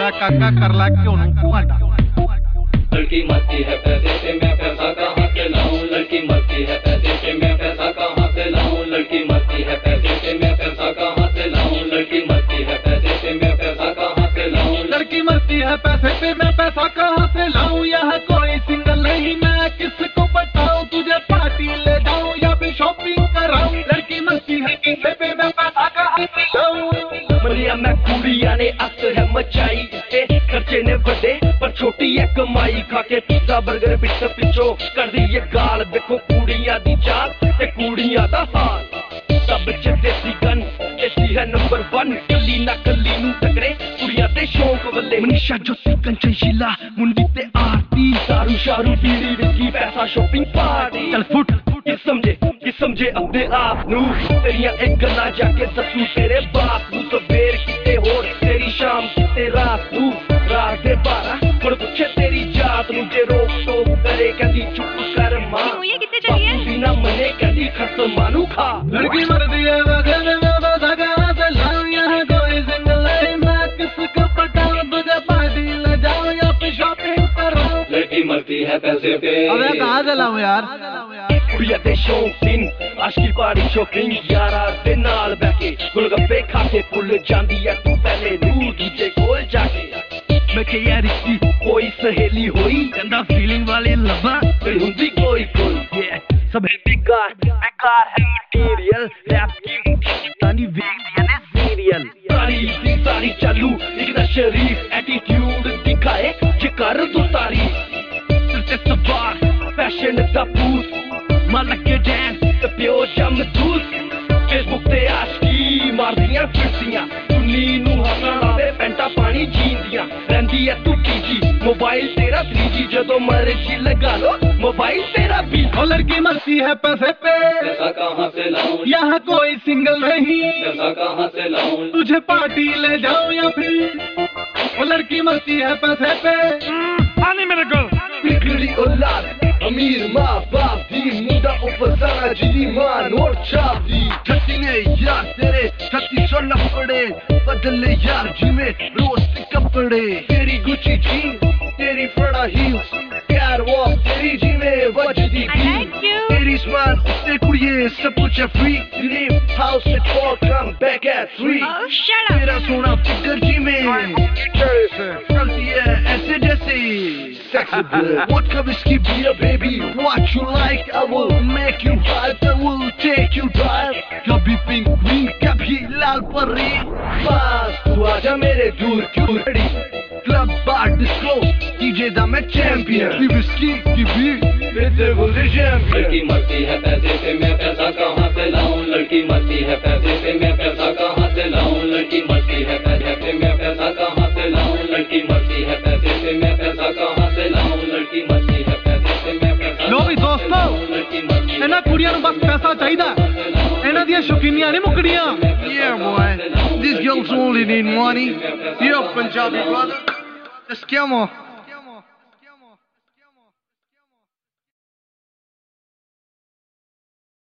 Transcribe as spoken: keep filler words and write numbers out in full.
काका कर ला क्यों भांडा। लड़की मरती है पैसे पे मैं पैसा कहाँ से लाऊं, लड़की मरती है पैसे पे मैं पैसा कहाँ से लाऊं, लड़की मरती है पैसे पे मैं पैसा कहाँ से लाऊं, लड़की मरती है पैसे पे मैं पैसा कहाँ से लाऊं, लड़की मरती है पैसे पे मैं पैसा कहाँ से लाऊं। यह कोई सिंगल नहीं मैं किसको बताऊं, तुझे पार्टी ले जाऊं या फिर शॉपिंग कराऊं। लड़की मरती है पैसे पे मैं पैसा कहाँ से लाऊं। मलिया मैं कुड़िया ने अस है मचाई इसे, खर्चे ने बड़े पर छोटी है कमाई, खाके पिज्जा बर्गर पिट पिछो कर दी ये गाल। देखो कुड़िया दी जात ते कुड़िया दा हाल, सब च देसी गन देसी है नंबर वन। कली ना कली नू टकरे कुड़िया ते शौक वल्ले, मनीषा ज्योति कंचन शीला मुंडी ते आरती, सारू शारू बीड़ी विस्की पैसा शॉपिंग पार्टी। चल फुट कि समझे कि समझे अपने आप नू, तेरिया एक गल्ला जाके दसू तेरे बाप नू। सवेर किते होर तेरी शाम किते रात नू, रात दे बारह मुड़ पुछे तेरी जात नू। जे रोक टोक करे कहती चुप कर मां, बापू बिना मने कहती खत्म मानू खा। लड़की मरती है पैसे पे मैं पैसा कहाँ से लाऊं। यहाँ कोई सिंगल नहीं मैं किसको बताऊं, तुझे पार्टी ले जाऊं या फिर शॉपिंग कराऊं। लड़की मरती है पैसे पे अबे कहाँ से लाऊं यार। कुड़िया दे शौक दिन आशकी पार्टी शॉपिंग, यारा दे नाल बैठे गुलगप्पे खा के भुल जांदी है तू पहले नू दूजे कोल जाके। मैं के यार इसकी कोई सहेली होई गंदा फीलिंग वाली लबा कोई हुंदी कोई कोई ये सब है बेकार बेकार है मटीरियल। रैप की तानी वेख ने सीरियल सारी दी सारी चालू एक दा शरीफ एटीट्यूड दिखाए जे कर तू तारी। सिर्फ सवार फैशन दा पूत मालक के डांस ते प्यो जम दूस, फेसबुक ते आशकी मारदियां फिरदियां, सुन्नी नू हंसण लावे पैंटा पानी जींदियां। रहंदी है तू टीजी मोबाइल तेरा थ्री जी, जदों मर्जी लगा लो मोबाइल तेरा भी। और लड़की मरती है पैसे पे पैसा कहाँ से लाऊं, यहाँ कोई सिंगल नहीं पैसा कहाँ से लाऊं, तुझे पार्टी ले जाऊं या फिर। वो लड़की मरती है पैसे पे आने मेरे को बिगड़ी औलाद अमीर माँ बाप दी, मुंडा ऊपर सारा जिदी मान और छाप दी। छत्ती ने यार तेरे छत्ती सौ लफड़े बदले यार जी में रोज के कपड़े। तेरी गुची जीन तेरी फ्रडा हील्स कैर वॉक तेरी जी में वजदी की, तेरी स्माइल उससे कुड़िए सब कुछ है free. Leave house at four come back at three. तेरा सोना फिगर जी में चलती है ऐसे जैसे Sexy good. Vodka whiskey beer baby, what you like I will make you hype, I will take you drive। कभी पिंक पिंक कभी लाल परी, बस तू आजा मेरे दूर क्यों खड़ी। क्लब बार डिस्को डीजे दा मैं चैंपियन, की विस्की की भी मेरे बोले चैंपियन। लड़की मरती है पैसे पे मैं पैसा कहाँ से लाऊं, लड़की मरती है पैसे पे मैं पैसा कहाँ से लाऊं, लड़की मरती है पैसे पे मैं पैसा कहाँ से लाऊं, लड़की मरती है पैसे पे मैं पैसा कहाँ से लाऊं, लड़की मरती है पैसे पे मैं पैसा। लो भी दोस्तों ਇਹਨਾਂ ਕੁੜੀਆਂ ਨੂੰ ਬਸ ਪੈਸਾ ਚਾਹੀਦਾ, ਇਹਨਾਂ ਦੀਆਂ ਸ਼ੌਕੀਨੀਆਂ ਨਹੀਂ ਮੁੱਕੜੀਆਂ। Yeah boy, these girls only need money. Yo Punjabi brother, let's come on.